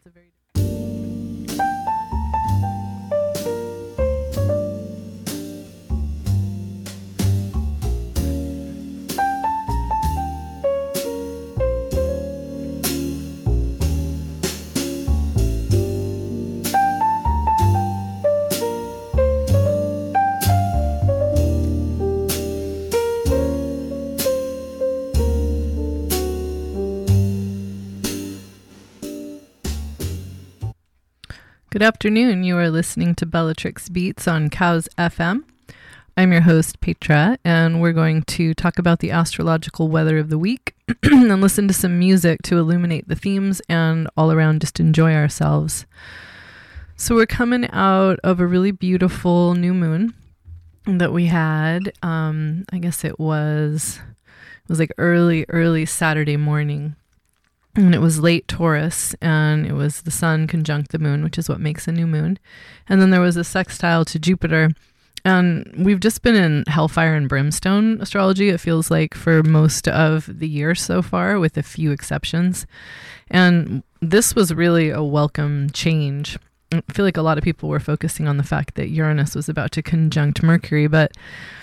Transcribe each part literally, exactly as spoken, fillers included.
It's a very Good afternoon. You are listening to Bellatrix Beats on Cows F M. I'm your host, Petra, and we're going to talk about the astrological weather of the week and listen to some music to illuminate the themes and all around just enjoy ourselves. So we're coming out of a really beautiful new moon that we had. Um, I guess it was, it was like early, early Saturday morning. And it was late Taurus, and it was the sun conjunct the moon, which is what makes a new moon. And then there was a sextile to Jupiter. And we've just been in hellfire and brimstone astrology, it feels like, for most of the year so far, with a few exceptions. And this was really a welcome change. I feel like a lot of people were focusing on the fact that Uranus was about to conjunct Mercury, but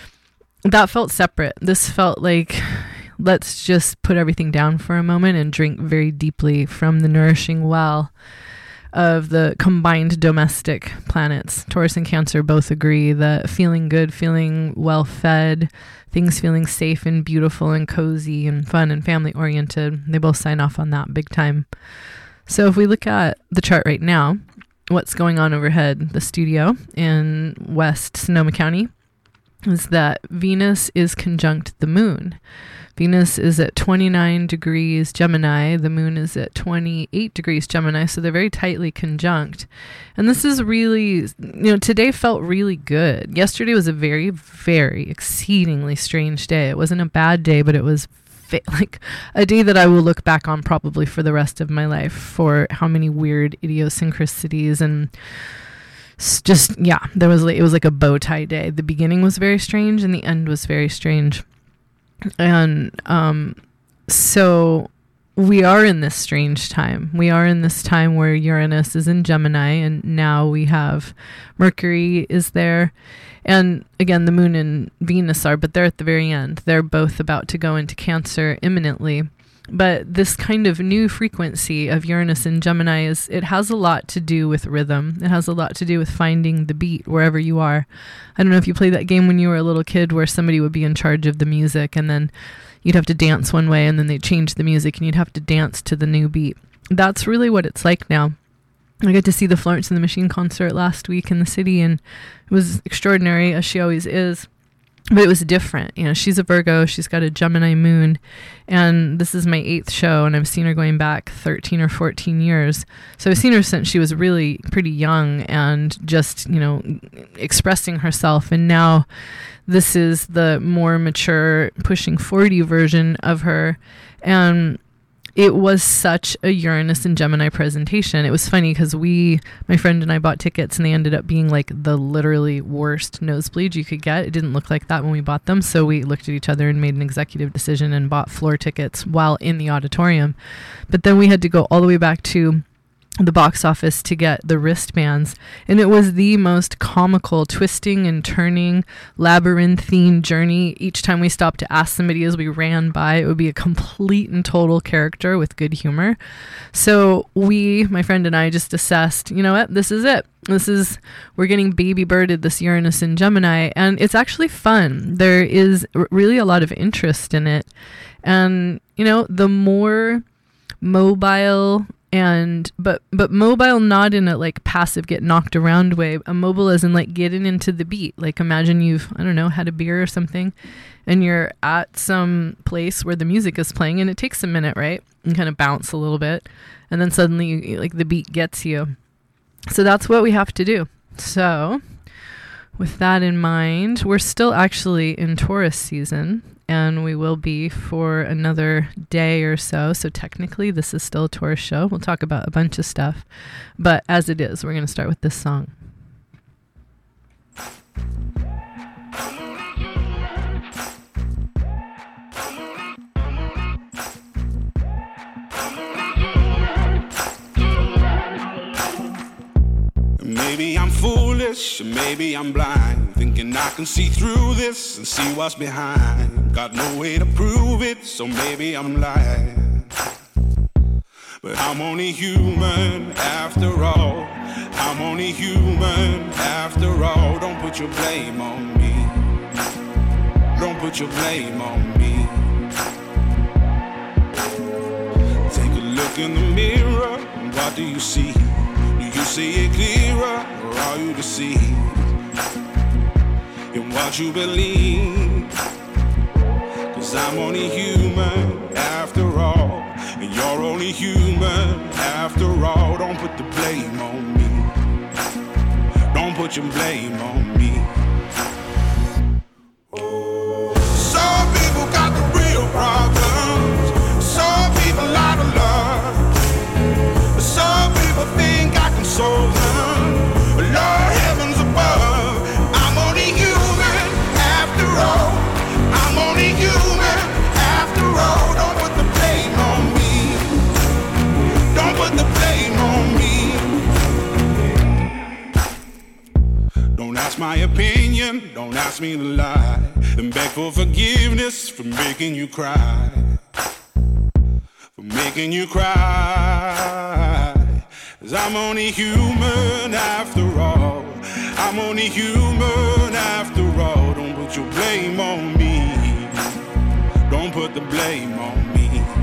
that felt separate. This felt like, let's just put everything down for a moment and drink very deeply from the nourishing well of the combined domestic planets. Taurus and Cancer both agree that feeling good, feeling well fed, things feeling safe and beautiful and cozy and fun and family oriented, they both sign off on that big time. So if we look at the chart right now, what's going on overhead the studio in West Sonoma County is that Venus is conjunct the moon. Venus is at twenty-nine degrees Gemini. The moon is at twenty-eight degrees Gemini. So they're very tightly conjunct. And this is really, you know, today felt really good. Yesterday was a very, very exceedingly strange day. It wasn't a bad day, but it was fa- like a day that I will look back on probably for the rest of my life for how many weird idiosyncrasies and just, yeah, there was like, it was like a bow tie day. The beginning was very strange and the end was very strange. And um, so we are in this strange time. We are in this time where Uranus is in Gemini, and now we have Mercury is there. And again, the moon and Venus are, but they're at the very end. They're both about to go into Cancer imminently. But this kind of new frequency of Uranus and Gemini is, it has a lot to do with rhythm. It has a lot to do with finding the beat wherever you are. I don't know if you played that game when you were a little kid where somebody would be in charge of the music and then you'd have to dance one way and then they'd change the music and you'd have to dance to the new beat. That's really what it's like now. I got to see the Florence and the Machine concert last week in the city, and it was extraordinary, as she always is. But it was different. You know, she's a Virgo. She's got a Gemini moon. And this is my eighth show. And I've seen her going back thirteen or fourteen years. So I've seen her since she was really pretty young and just, you know, expressing herself. And now this is the more mature, pushing forty version of her. And it was such a Uranus and Gemini presentation. It was funny because we, my friend and I bought tickets and they ended up being like the literally worst nosebleed you could get. It didn't look like that when we bought them. So we looked at each other and made an executive decision and bought floor tickets while in the auditorium. But then we had to go all the way back to the box office to get the wristbands, and it was the most comical twisting and turning labyrinthine journey. Each time we stopped to ask somebody as we ran by, it would be a complete and total character with good humor. So we, my friend and I, just assessed, you know what, this is it. This is, we're getting baby birded this Uranus and Gemini, and it's actually fun. There is r- really a lot of interest in it. And, you know, the more mobile and but but mobile, not in a like passive get knocked around way, a mobile as in like getting into the beat. Like imagine you've, I don't know, had a beer or something and you're at some place where the music is playing and it takes a minute, right? And kind of bounce a little bit and then suddenly like the beat gets you. So that's what we have to do. So with that in mind, we're still actually in Taurus season, and we will be for another day or so. So technically, this is still a Taurus show. We'll talk about a bunch of stuff. But as it is, we're going to start with this song. maybe I'm foolish, or maybe I'm blind, thinking I can see through this and see what's behind. Got no way to prove it, so maybe I'm lying. But I'm only human after all. I'm only human after all. Don't put your blame on me. Don't put your blame on me. Take a look in the mirror, what do you see? Do you see it clearer, or are you deceived in what you believe? 'Cause I'm only human after all, and you're only human after all. Don't put the blame on me. Don't put your blame on me. Some people got the real problems. Some people out of love. Some people think I can solve them. Lord heavens above, I'm only human after all. I'm only human after all. Don't put the blame on me. Don't put the blame on me. Don't ask my opinion, don't ask me to lie, and beg for forgiveness for making you cry. For making you cry. 'Cause I'm only human after all. I'm only human after all. Don't put your blame on me. Don't put the blame on me.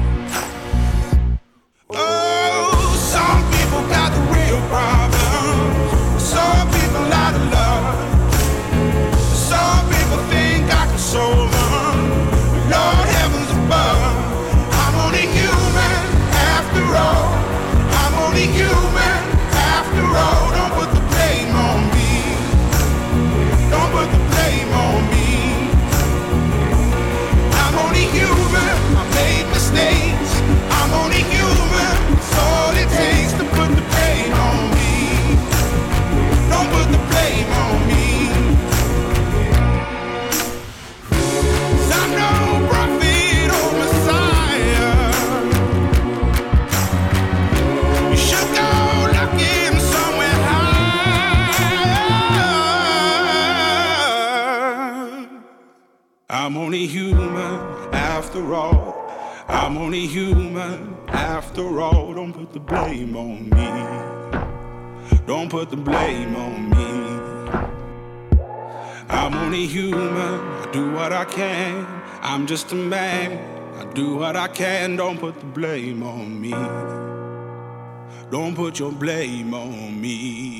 Oh, some people got the real problems. Some people out of love. Some people think I can solve them. Lord heavens above, I'm only human after all. I'm only human after all. Don't put the blame on me. Don't put the blame on me. I'm only human. I made mistakes. I'm only human. It's all it takes to put the blame on me. Don't put the blame on me. 'Cause I'm no prophet or Messiah. You should go looking somewhere higher. I'm only human after all. I'm only human after all. Don't put the blame on me. Don't put the blame on me. I'm only human. I do what I can. I'm just a man. I do what I can. Don't put the blame on me. Don't put your blame on me.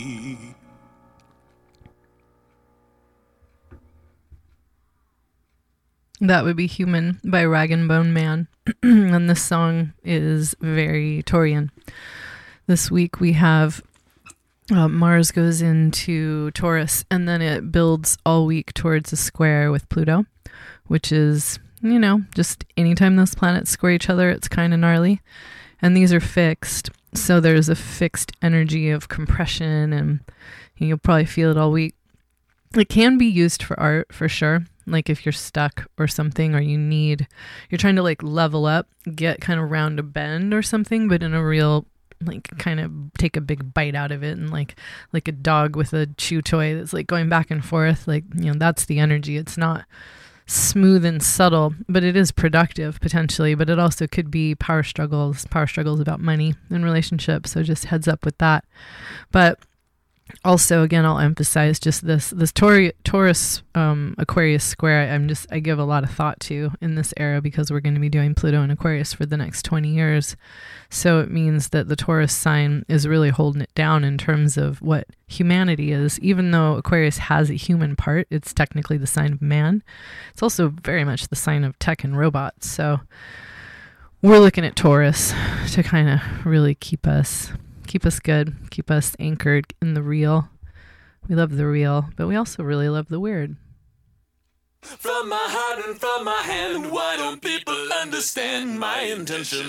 That would be Human by Rag and Bone Man. And this song is very Taurian. This week we have uh, Mars goes into Taurus, and then it builds all week towards a square with Pluto, which is, you know, just anytime those planets square each other, it's kind of gnarly. And these are fixed. So there's a fixed energy of compression, and you'll probably feel it all week. It can be used for art for sure. Like if you're stuck or something, or you need, you're trying to like level up, get kind of round a bend or something, but in a real, like kind of take a big bite out of it, and like, like a dog with a chew toy that's like going back and forth, like, you know, that's the energy. It's not smooth and subtle, but it is productive potentially, but it also could be power struggles, power struggles about money and relationships. So just heads up with that. But also, again, I'll emphasize just this, this Tauri, Taurus um, Aquarius square, I'm just, I give a lot of thought to in this era, because we're going to be doing Pluto and Aquarius for the next twenty years. So it means that the Taurus sign is really holding it down in terms of what humanity is. Even though Aquarius has a human part, it's technically the sign of man. It's also very much the sign of tech and robots. So we're looking at Taurus to kind of really keep us Keep us good, keep us anchored in the real. We love the real, but we also really love the weird. From my heart and from my hand, why don't people understand my intention?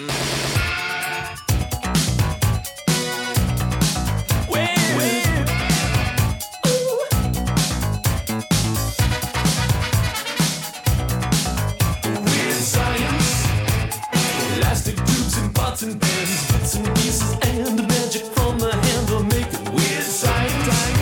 Weird science, elastic tubes and pots and pans, bits and pieces and magic from the hand will make it weird science.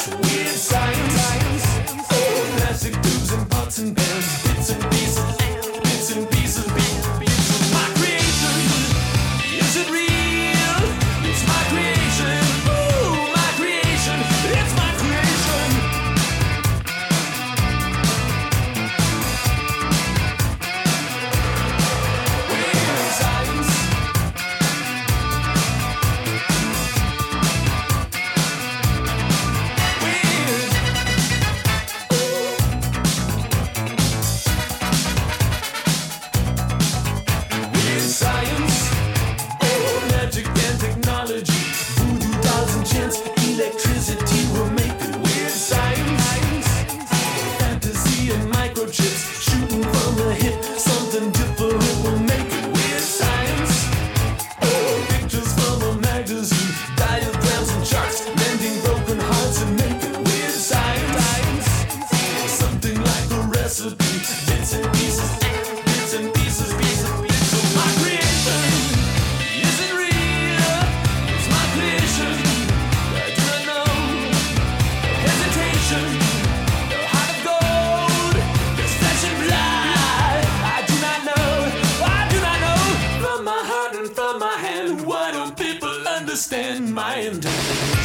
Weird science. Oh, plastic tubes and pots and pans. Bits and pieces. Bits and pieces. Bits of my creation. Is it real? It's my creation. Ooh, my creation. It's my creation. Weird science. Science, oh, magic and technology, voodoo dolls and chants, electricity will make it. Weird science, fantasy and microchips, shooting from the hip, something different will make it. Weird science, oh, pictures from a magazine, diagrams and charts, mending broken hearts and make it. Weird science, something like a recipe, bits and pieces, bits and pieces, pieces, pieces of my creation. Is it real? It's my creation. I do not know. No hesitation. No heart of gold. There's flesh and blood. I do not know. I do not know. From my heart and from my hand, why don't people understand my intentions?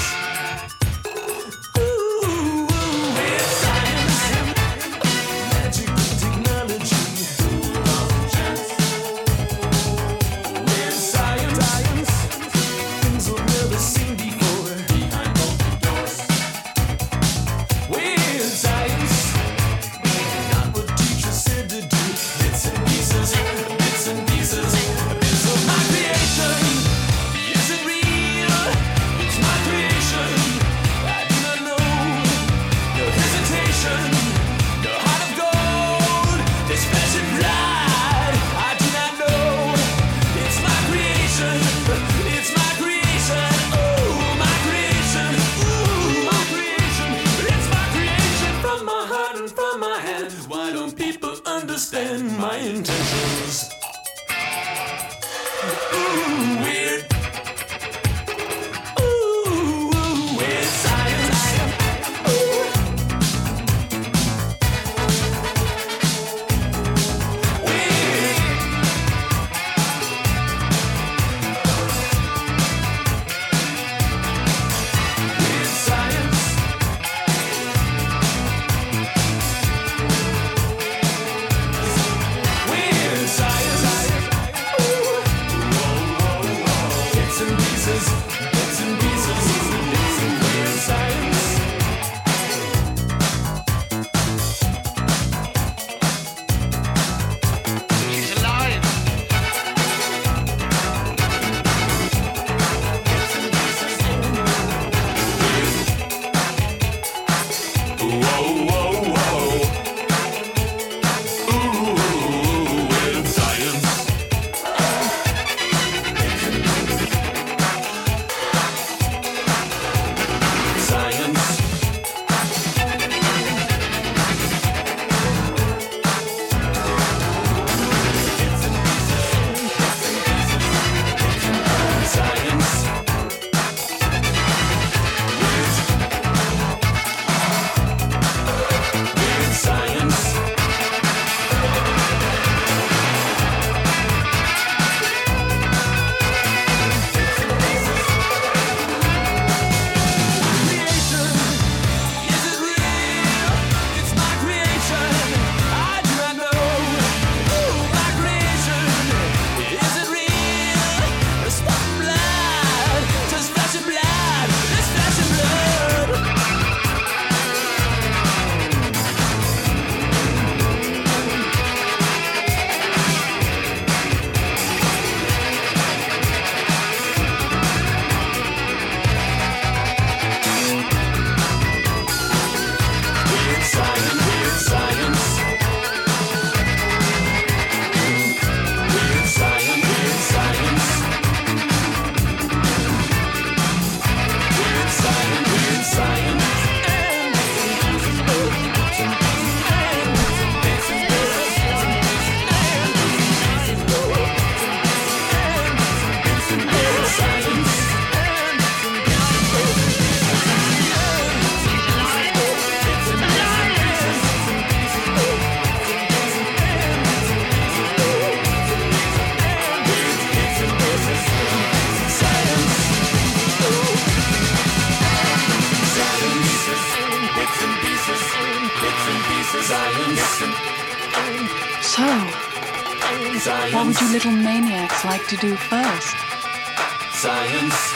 Ooh, weird science. Magic and technology. Weird science, things we've never seen before behind open doors. Weird science, not what teachers said to do. Bits and pieces, bits and pieces, bits of my creation. Is it real? It's my creation. I do not know. No hesitation, no heart of gold. There's flesh and blood. I do not know. It's my creation. It's my creation. Ooh, my creation. Ooh, my creation. It's my creation. From my heart and from my hand. Why don't people understand my intentions? Ooh, weird. Ooh, weird science. Ooh. Weird. Weird science. Weird. bits and pieces, bits and pieces, science. So, Science. what would you little maniacs like to do first? Science.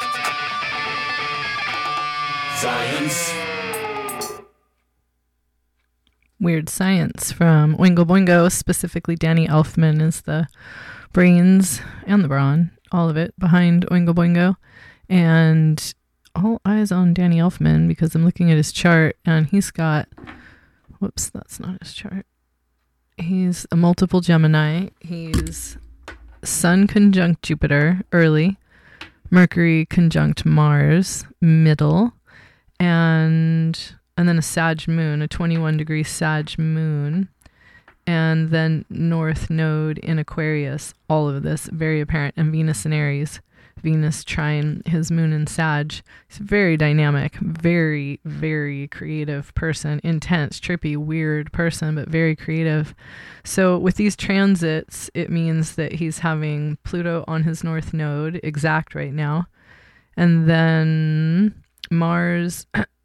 Science. Weird Science from Oingo Boingo, specifically Danny Elfman is the brains and the brawn, all of it, behind Oingo Boingo. And all eyes on Danny Elfman because I'm looking at his chart and he's got, whoops, that's not his chart. He's a multiple Gemini. He's Sun conjunct Jupiter, early. Mercury conjunct Mars, middle. And... and then a Sag moon, a twenty-one degree Sag moon, and then North Node in Aquarius. All of this very apparent, and Venus in Aries. Venus trine his moon in Sag. He's very dynamic, very, very creative person, intense, trippy, weird person, but very creative. So with these transits, it means that he's having Pluto on his North Node, exact right now, and then Mars...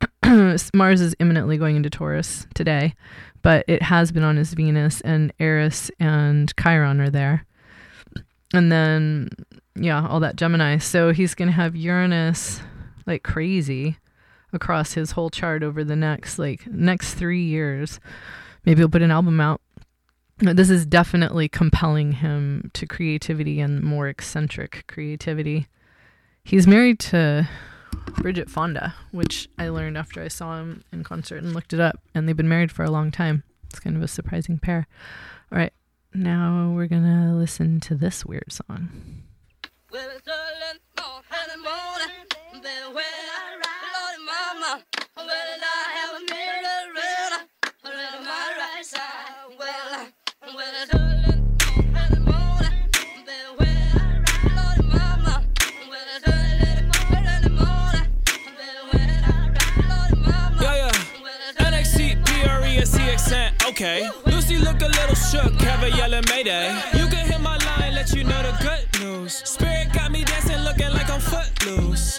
Mars is imminently going into Taurus today, but it has been on his Venus, and Eris and Chiron are there. And then, yeah, all that Gemini. So he's going to have Uranus like crazy across his whole chart over the next, like, next three years. Maybe he'll put an album out. This is definitely compelling him to creativity and more eccentric creativity. He's married to Bridget Fonda, which I learned after I saw him in concert and looked it up, and they've been married for a long time. It's kind of a surprising pair. All right, now we're gonna listen to this weird song. Well, it's early in the morning, but when I ride, Lord mama, well, I have a mirror in, in my right side. Well, well, it's early in the morning, but when I ride, Lord mama, well, it's early in the morning, but when I ride, Lord mama, Yeah, yeah. N X C, P R E, and C X N. Okay. Lucy look a little shook, Kevin yelling Mayday. You can hit my line, let you know the good news. Spirit got me dancing, looking like I'm footloose.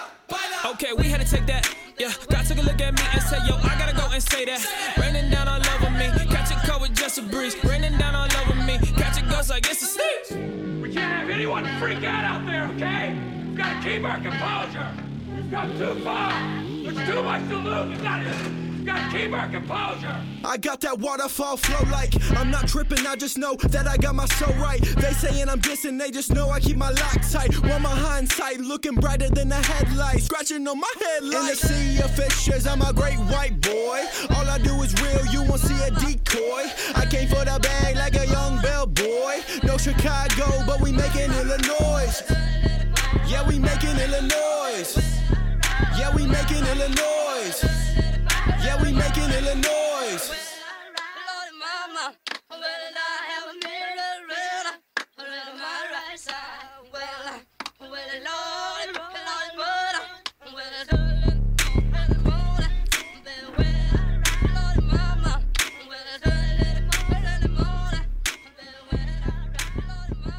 Okay, we had to take that. Yeah, God took a look at me and said, yo, I gotta go and say that. Raining down all over me, catch a cold with just a breeze. Raining down all over me, catch a ghost like it's a sneeze. We can't have anyone freak out out there, okay? We've got to keep our composure. We've got too far. There's too much to lose. We've got to, we've got to keep our composure. I got that waterfall flow like I'm not tripping, I just know that I got my soul right. They saying I'm dissing, they just know I keep my lock tight. While my hindsight looking brighter than the headlights, scratching on my headlights. In the sea of fishes, I'm a great white boy. All I do is real, you won't see a decoy. I came for the bag like a young bellboy. No Chicago, but we making Illinois. Yeah, we making Illinois. Yeah, we making Illinois. Yeah, we making Illinois. Lord mama, well, I have a mirror in, in my right side. Well, well, Lord, Lord, but well, it's early in the morning, but when I ride, Lord mama, well, it's early in the morning, but when I ride, Lord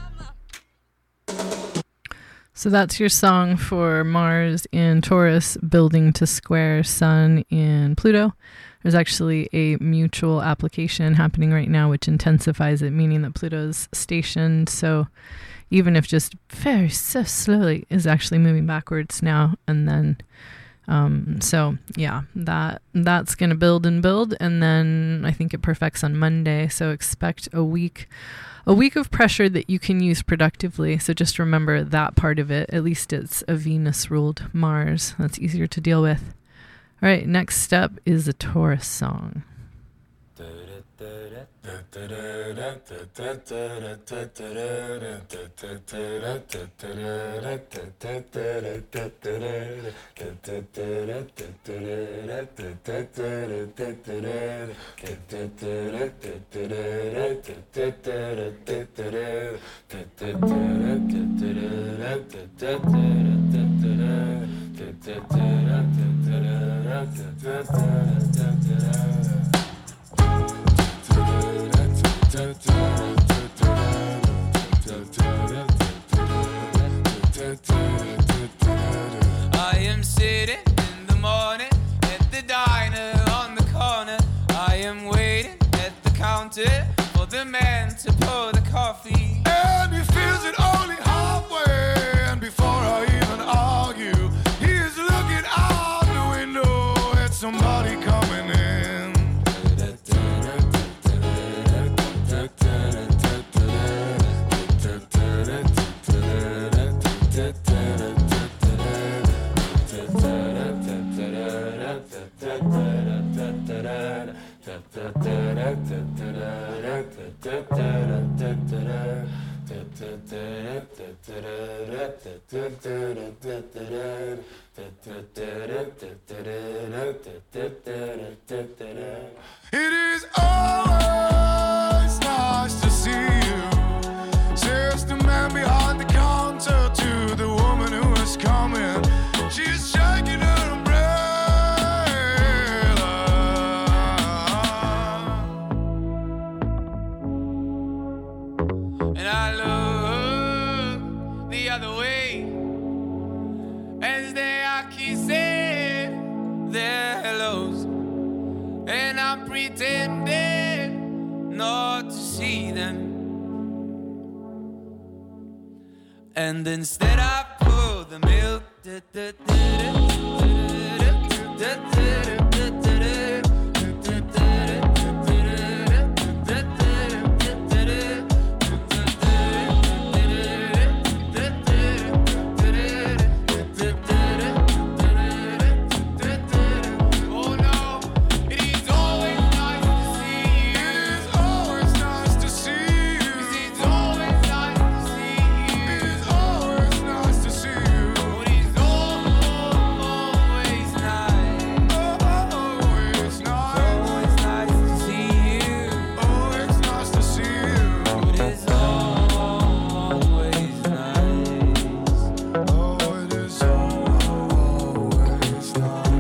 mama. So that's your song for Mars in Taurus, building to square Sun in Pluto. There's actually a mutual application happening right now, which intensifies it, meaning that Pluto's stationed. So even if just very so slowly, is actually moving backwards now. And then, um, so yeah, that that's going to build and build. And then I think it perfects on Monday. So expect a week A week of pressure that you can use productively. So just remember that part of it. At least it's a Venus-ruled Mars. That's easier to deal with. All right, next step is a Taurus song. I am sitting in the morning at the diner. It is always nice to see you, says the man behind the counter to the woman who is coming. She's shaking her umbrella, and I look the other way as they are kissing their hellos, and I'm pretending not to see them. And instead I pour the milk. Oh no, it is always nice to see you. It is always nice to see you. It is always nice to see you. It is always nice to see you. Oh, it is always nice. Oh, always nice. Always nice to see you. Oh, it's nice to see you. It is always nice. Oh, it is always nice.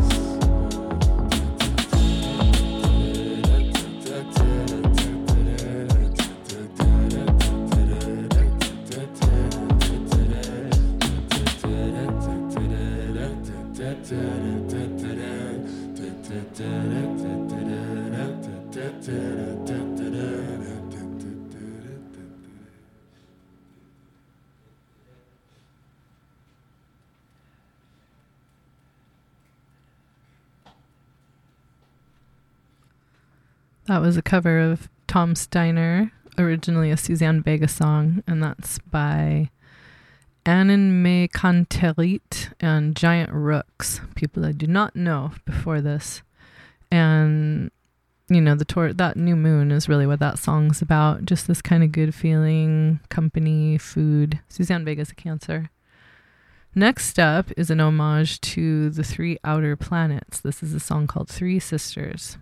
That was a cover of Tom Steiner, originally a Suzanne Vega song, and that's by Annan May Canterit and Giant Rooks, people I do not know before this. And, you know, the tour, that new moon is really what that song's about. Just this kind of good feeling, company, food. Suzanne Vega's a Cancer. Next up is an homage to the three outer planets. This is a song called Three Sisters.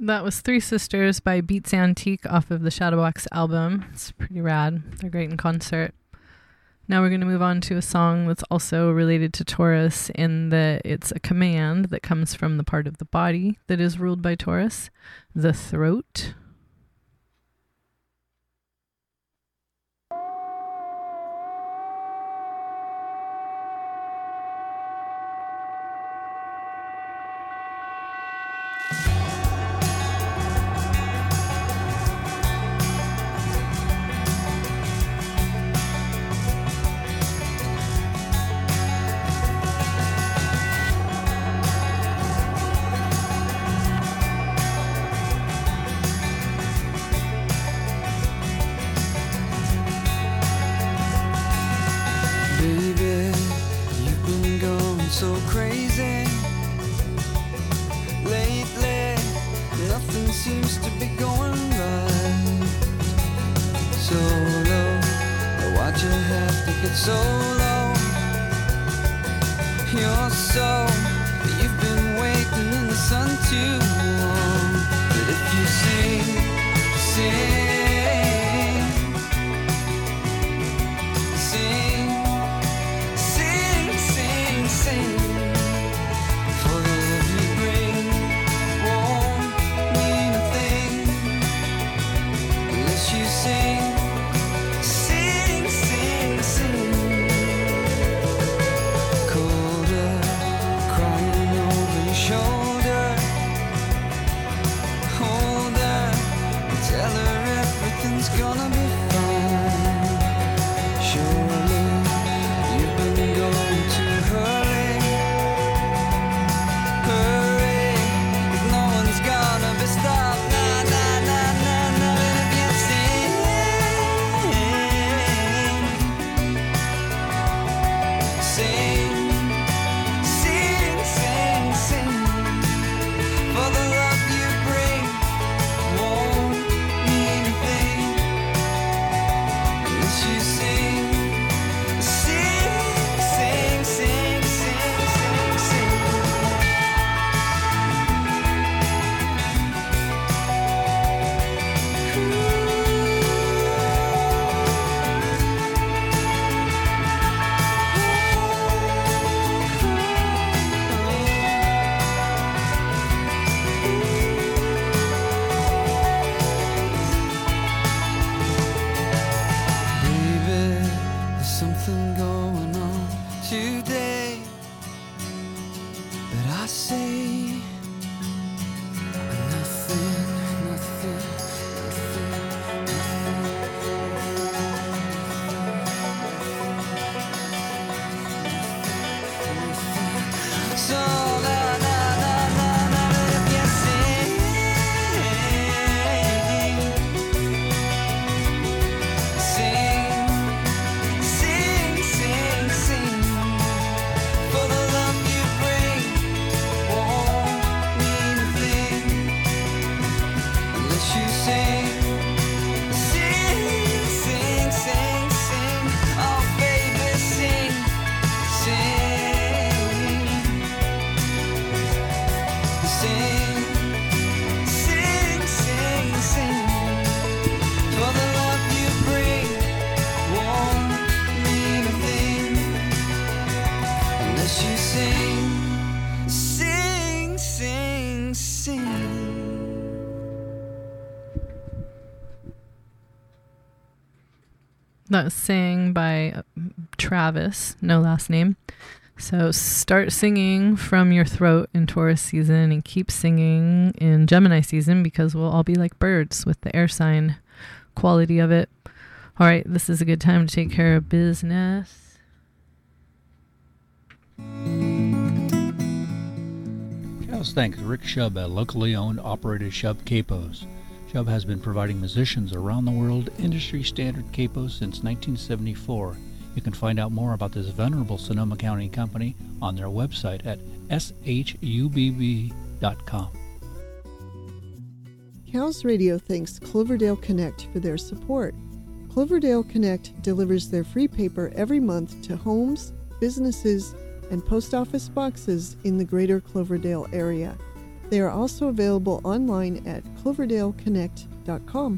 That was Three Sisters by Beats Antique off of the Shadowbox album. It's pretty rad. They're great in concert. Now we're going to move on to a song that's also related to Taurus in that it's a command that comes from the part of the body that is ruled by Taurus, the throat. So crazy lately, nothing seems to be going right. So low, why'd you have to get so low? You're so, you've been waiting in the sun too long. But if you sing, sing, sing, sing, for the love you bring won't mean a thing unless you sing, sing, sing, sing. Colder, crying over your shoulder, hold her, tell her everything's gonna be fine. Surely you've been going too hard. Stop, nah, nah, nah, nah, nah, and if you sing, sing, sing, sing, sing, for the love you bring won't mean a thing unless you sing, sing, sing, sing, sing, sing, sing. Something going on today, but I say nothing, nothing, nothing. So na na na na na, if you sing, sing. That was Sing by Travis, no last name. So start singing from your throat in Taurus season and keep singing in Gemini season because we'll all be like birds with the air sign quality of it. All right, this is a good time to take care of business. Cows thanks Rick Shub at locally owned operated Shub Capos. Shub has been providing musicians around the world industry standard capos since nineteen seventy-four. You can find out more about this venerable Sonoma County company on their website at s h u b b dot com. Cows Radio thanks Cloverdale Connect for their support. Cloverdale Connect delivers their free paper every month to homes, businesses, and post office boxes in the greater Cloverdale area. They are also available online at cloverdale connect dot com.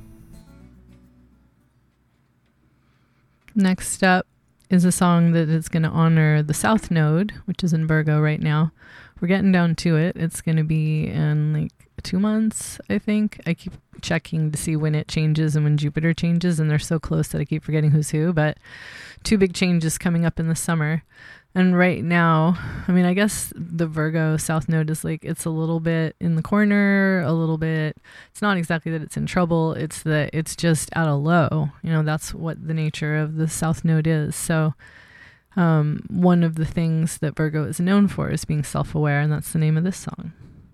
Next up is a song that is going to honor the South Node, which is in Virgo right now. We're getting down to it. It's going to be in like two months, I think. I keep checking to see when it changes and when Jupiter changes, and they're so close that I keep forgetting who's who, but two big changes coming up in the summer. And right now, I mean, I guess the Virgo South Node is like, it's a little bit in the corner, a little bit, it's not exactly that it's in trouble, it's that it's just at a low. You know, that's what the nature of the South Node is. So um, one of the things that Virgo is known for is being self-aware, and that's the name of this song.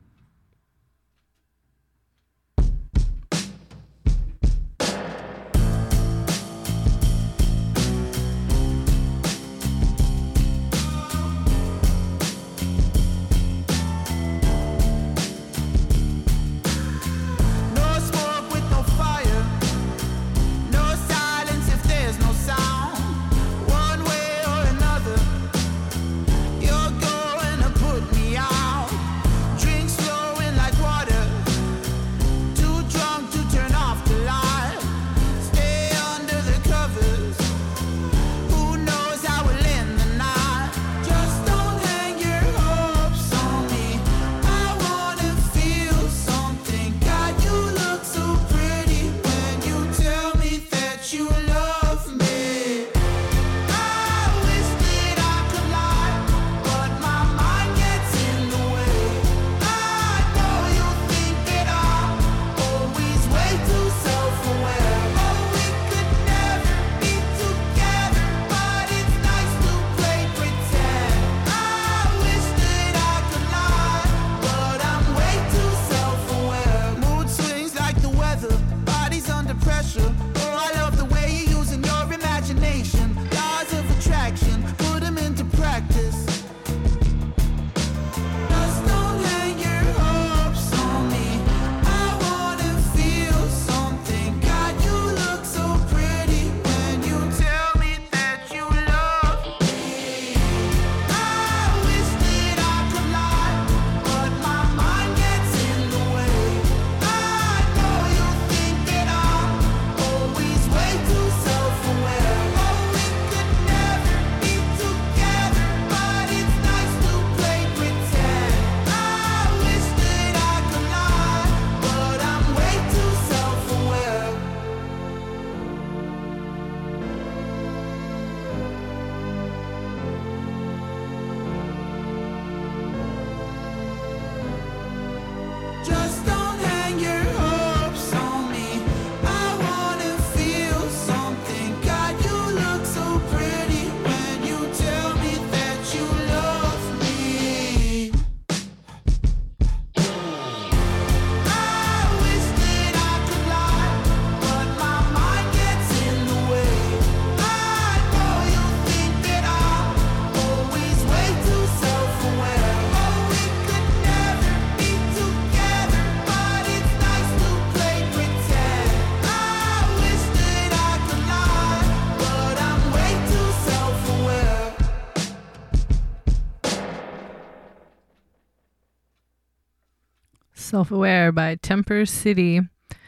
Self-Aware by Temper City.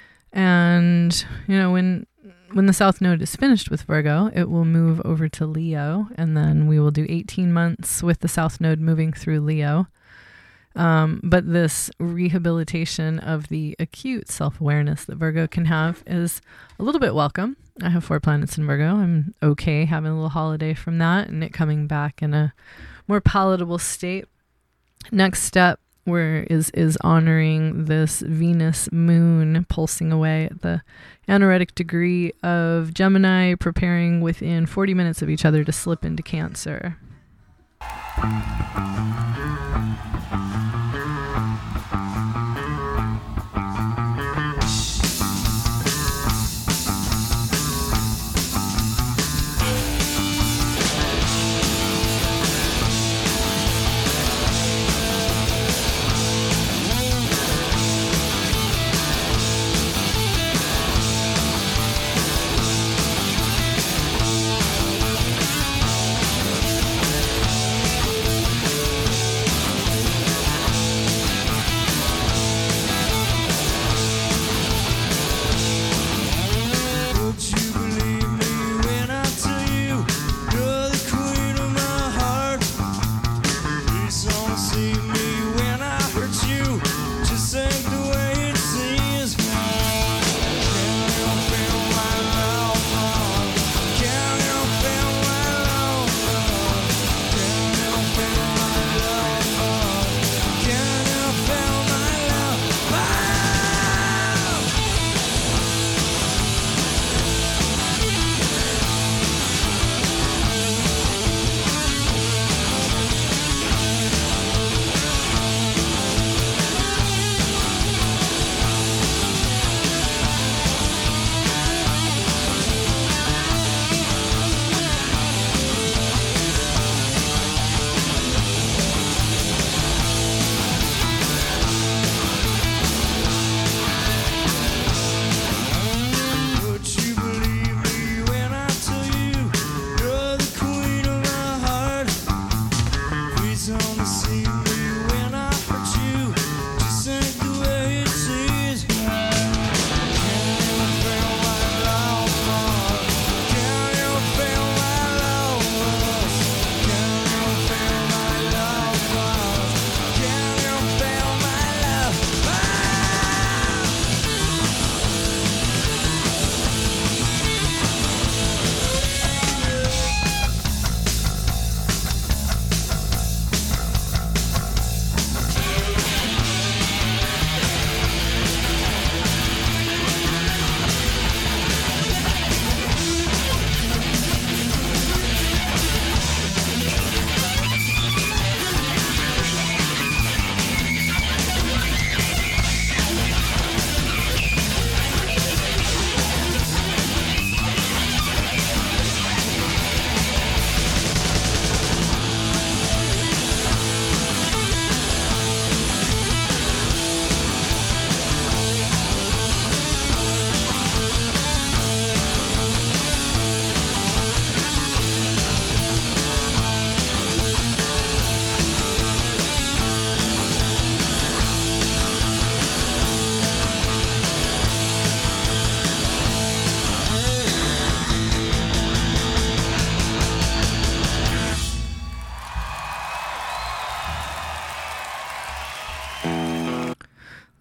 And, you know, when when the South Node is finished with Virgo, it will move over to Leo, and then we will do eighteen months with the South Node moving through Leo. Um, but this rehabilitation of the acute self-awareness that Virgo can have is a little bit welcome. I have four planets in Virgo. I'm okay having a little holiday from that and it coming back in a more palatable state. Next step where is is honoring this Venus moon pulsing away at the anaretic degree of Gemini, preparing within forty minutes of each other to slip into Cancer.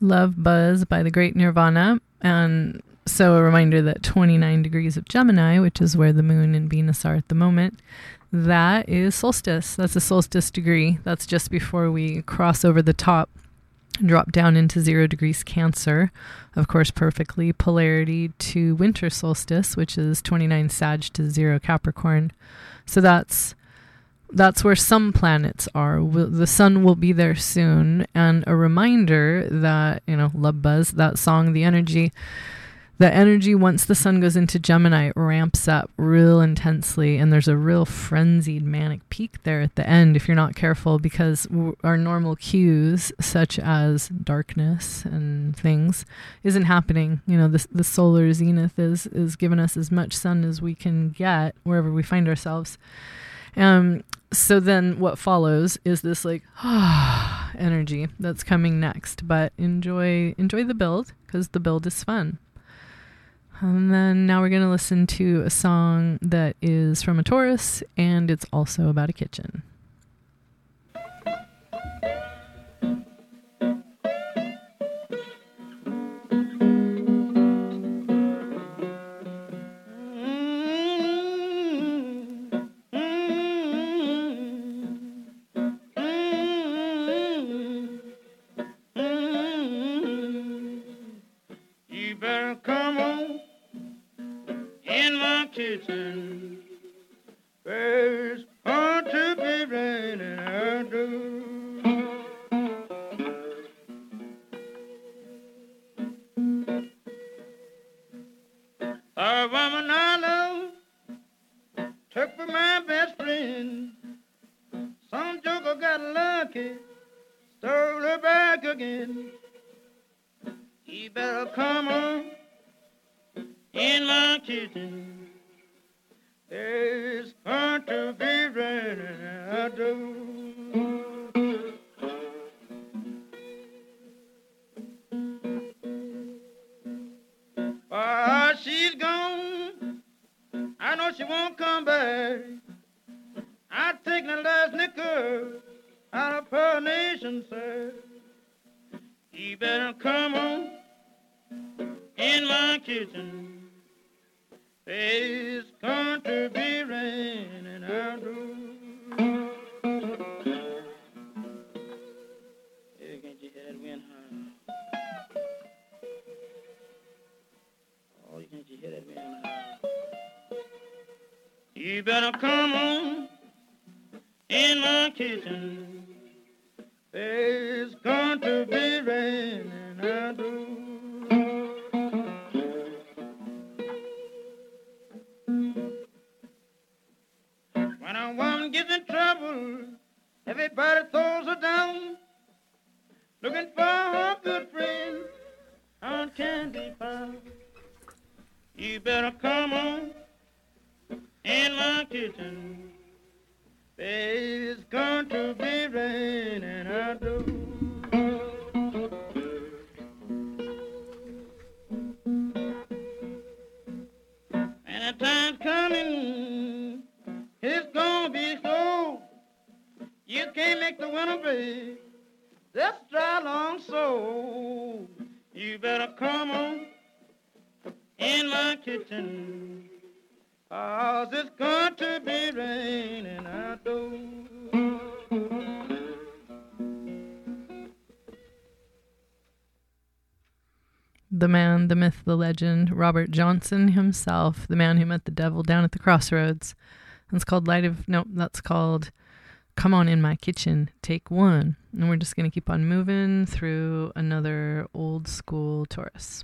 Love Buzz by the Great Nirvana. And so a reminder that twenty-nine degrees of Gemini, which is where the moon and Venus are at the moment, that is solstice. That's a solstice degree. That's just before we cross over the top and drop down into zero degrees Cancer. Of course, perfectly polarity to winter solstice, which is twenty-nine Sag to zero Capricorn. So that's that's where some planets are. Will, the sun will be there soon. And a reminder that, you know, Love Buzz, that song, the energy, the energy once the sun goes into Gemini, it ramps up real intensely. And there's a real frenzied manic peak there at the end if you're not careful, because w- our normal cues, such as darkness and things, isn't happening. You know, the, the solar zenith is, is giving us as much sun as we can get wherever we find ourselves. Um, so then what follows is this like energy that's coming next, but enjoy, enjoy the build, because the build is fun. And then now we're going to listen to a song that is from a Taurus, and it's also about a kitchen. You better come on in my kitchen. There's going to be raining outdoors. A woman I love took for my best friend. Some joker got lucky, stole her back again. You better come on in my kitchen. There's going to be raining outdoors. While she's gone, I know she won't come back. I take the last nickel out of her nation, sir. You better come on in my kitchen. There's going to be raining outdoors. Hey, can't you hear that wind howl? Oh, can't you hear that wind howl? You better come on in my kitchen. There's going to be raining outdoors. When a woman gets in trouble, everybody throws her down, looking for her good friend, how can be found? You better come on in my kitchen. There's going to be raining outdoors. And the time's coming, it's gonna be slow. You can't make the winter break, just dry long so. You better come on in my kitchen, 'cause it's going to be raining outdoors. The man, the myth, the legend, Robert Johnson himself, the man who met the devil down at the crossroads. And it's called Light of, no, that's called Come On In My Kitchen, Take One. And we're just going to keep on moving through another old school Taurus.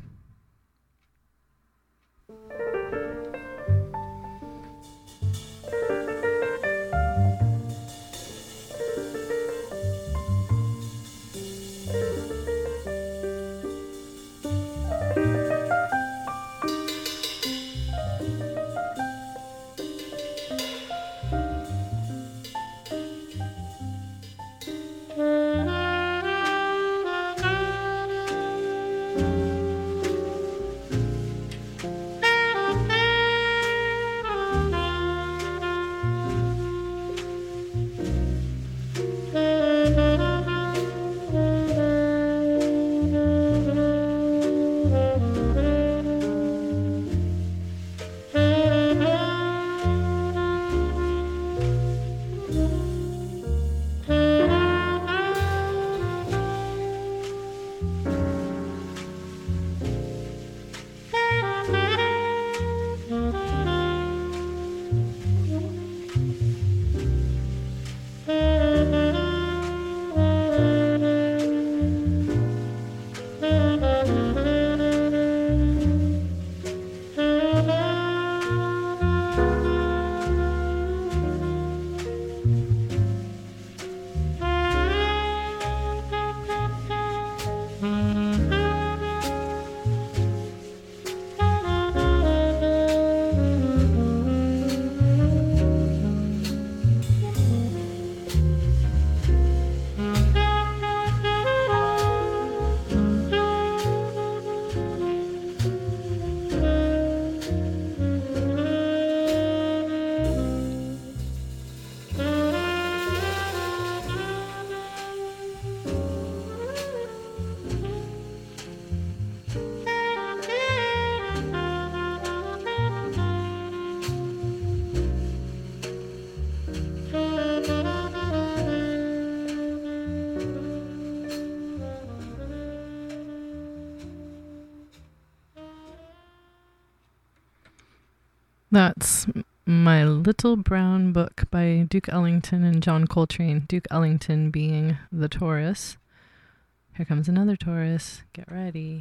That's My Little Brown Book by Duke Ellington and John Coltrane. Duke Ellington being the Taurus. Here comes another Taurus. Get ready.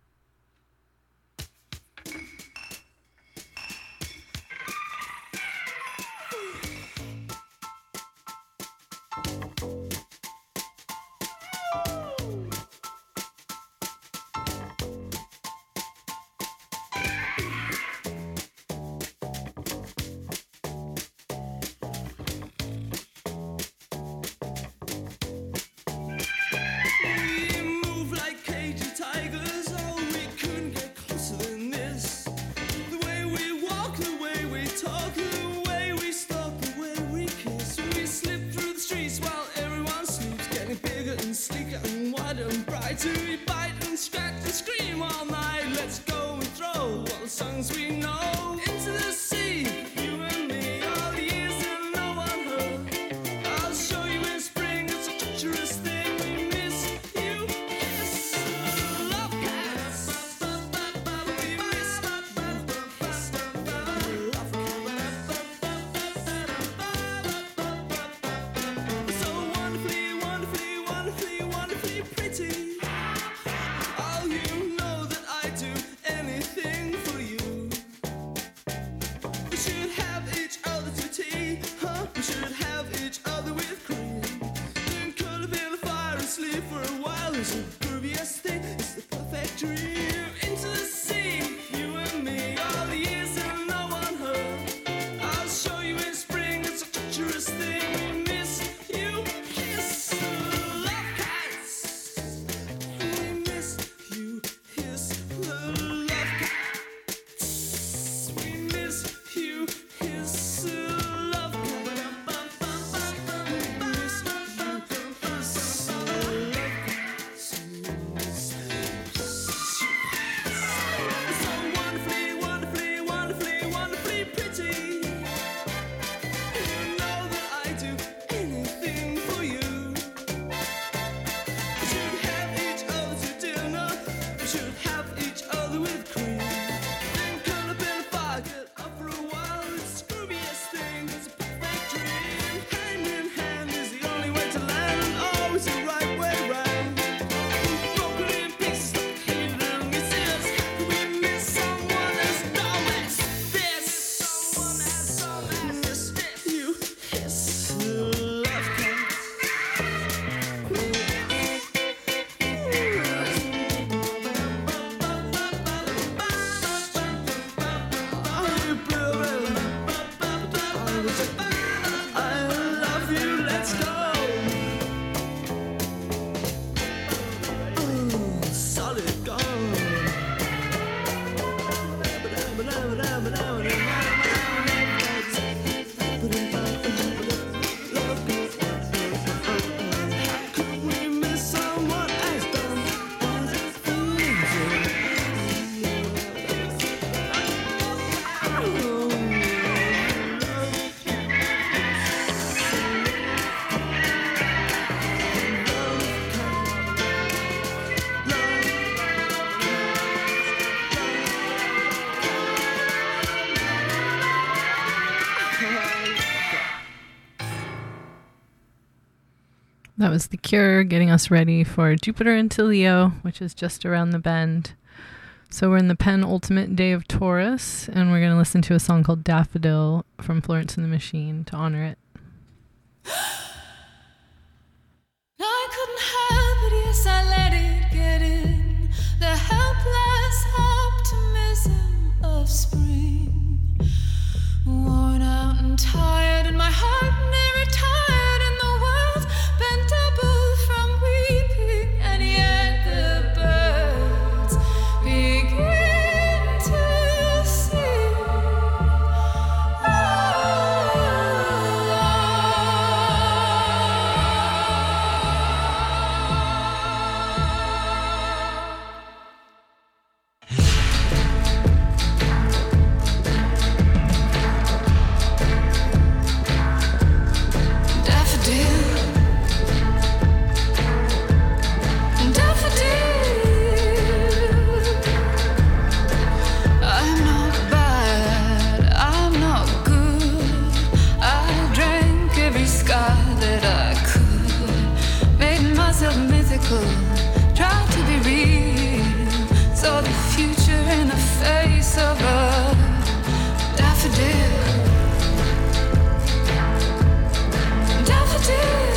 That was The Cure getting us ready for Jupiter into Leo, which is just around the bend. So we're in the penultimate day of Taurus, and we're going to listen to a song called Daffodil from Florence and the Machine to honor it. I couldn't help it, yes, I let it get in. The helpless optimism of spring. Worn out and tired, and my heart never tired, and the world bent double from weeping, and yet the birds begin to sing. Oh, Saw the future in the face of a daffodil. Daffodil.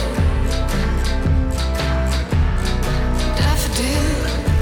Daffodil.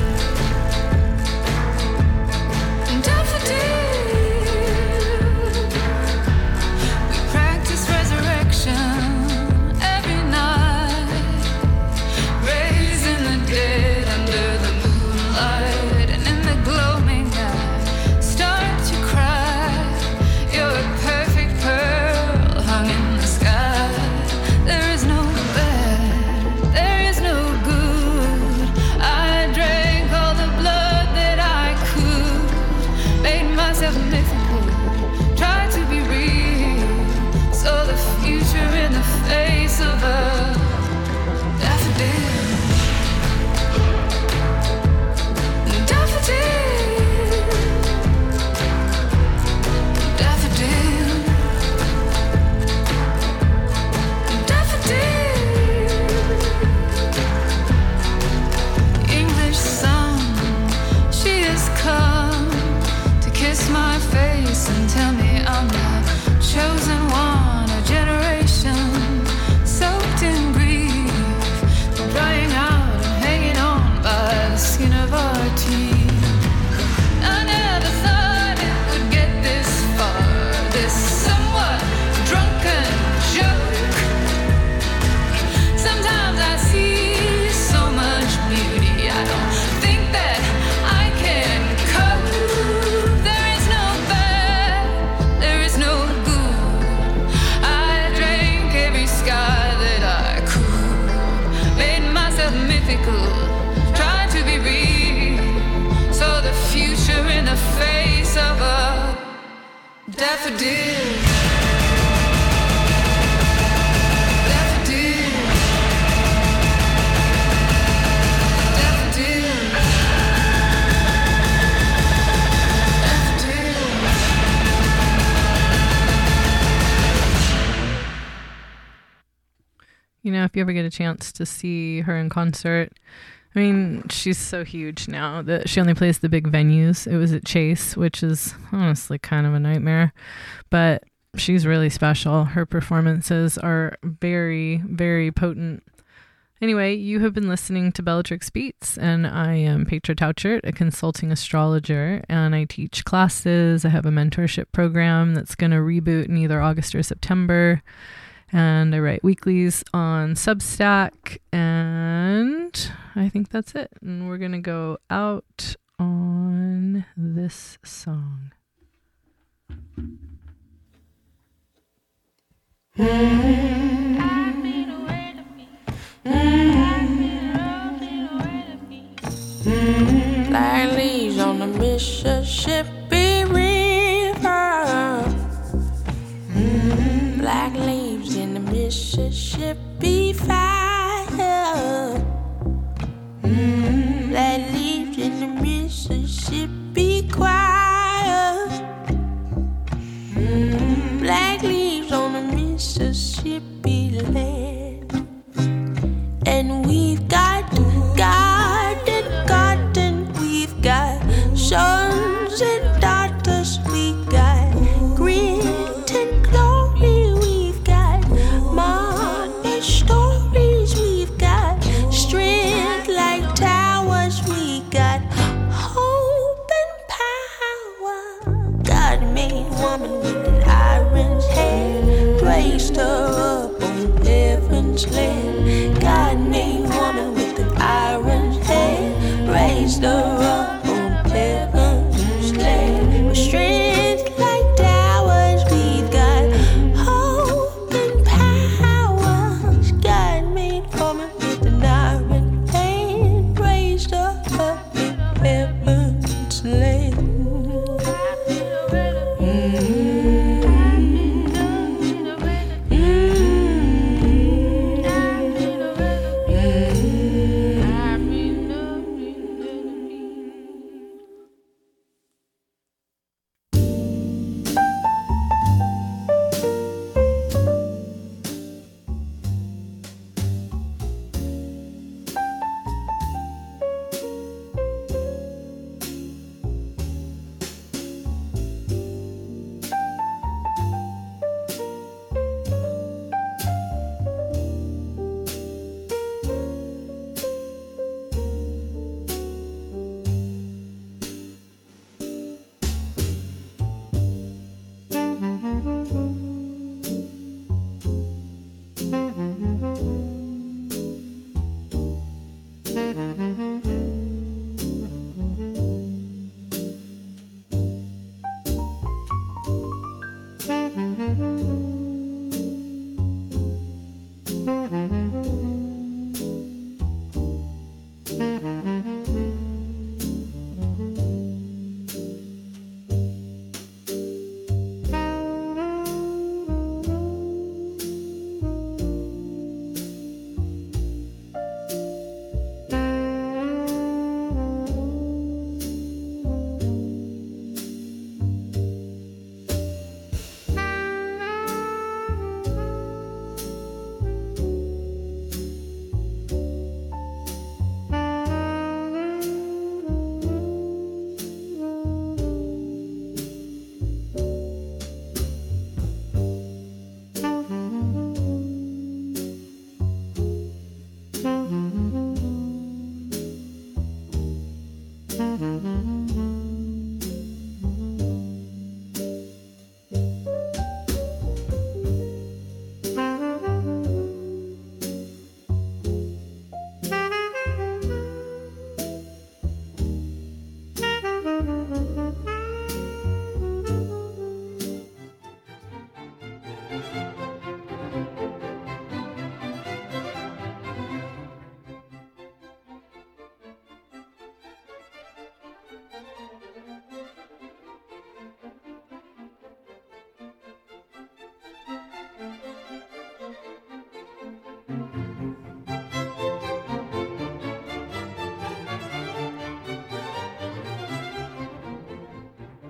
You know, if you ever get a chance to see her in concert, I mean, she's so huge now that she only plays the big venues. It was at Chase, which is honestly kind of a nightmare, but she's really special. Her performances are very, very potent. Anyway, you have been listening to Bellatrix Beats, and I am Petra Tauchert, a consulting astrologer, and I teach classes. I have a mentorship program that's going to reboot in either August or September. And I write weeklies on Substack, and I think that's it. And we're going to go out on this song. Mm-hmm. Mm-hmm. Like leaves on the Mississippi River. Mm-hmm. Black leaves in the Mississippi fire. Mm-hmm. Black leaves in the Mississippi choir. Mm-hmm. Black leaves on the Mississippi land. And we've got garden, garden. We've got sons and daughters. We got grit and glory. We've got mama stories. We've got strength like towers. We got hope and power. God made woman with an iron's hand, raised her up on heaven's land. God made woman with an iron's hand, raised her up on heaven's land. Thank